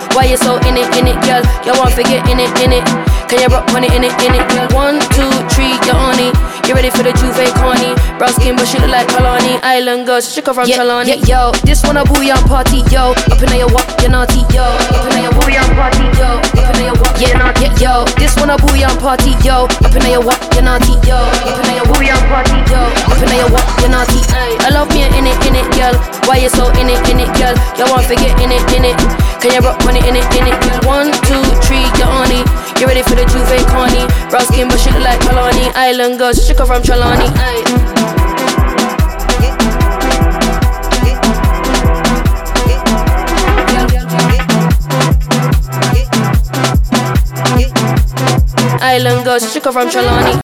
Why you so in it, girl? You want to get in it, Can you rock on it, in it, girl? 1, 2, 3, you're on it. You ready for the Juve corny? Brown skin, but she look like Kalani. Island girl, she come from Chalani. Yo, this one a booyah party, yo. Up in your walk, you're naughty, yo. Up in your booyah party, yo. Up in your walk, you're naughty, yo. This one a booyah party, yo. Up in your walk, you're naughty, yo. Up in your booyah party, yo. Up in your walk, you're naughty. I love me in it, girl. Why you so in it, girl? You want to get in it, Can you rock on it, in it, girl? 1, 2, 3, you're on it. You ready for the Juve corny? Brown skin, but she look like Kalani. Island girl, she come from Chalani. Island girl, she come from Chalani.